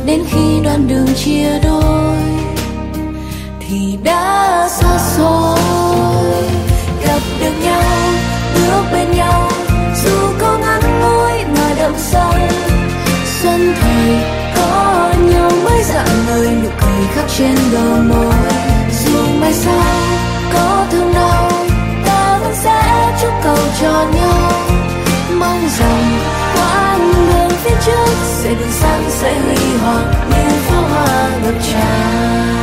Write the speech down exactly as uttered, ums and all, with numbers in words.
đến khi đoạn đường chia đôi thì đã xa xôi. Gặp được nhau, bước bên nhau, dù có ngắn ngủi mà đậm sâu. Xuân thì có nhau mới dặn lời, nụ cười khắc trên đầu môi. Dù mai sau có thương đau, ta vẫn sẽ chúc cầu cho nhau. Mong rằng quãng đường phía trước sẽ được sáng, sẽ huy hoàng như pháo hoa ngập tràn.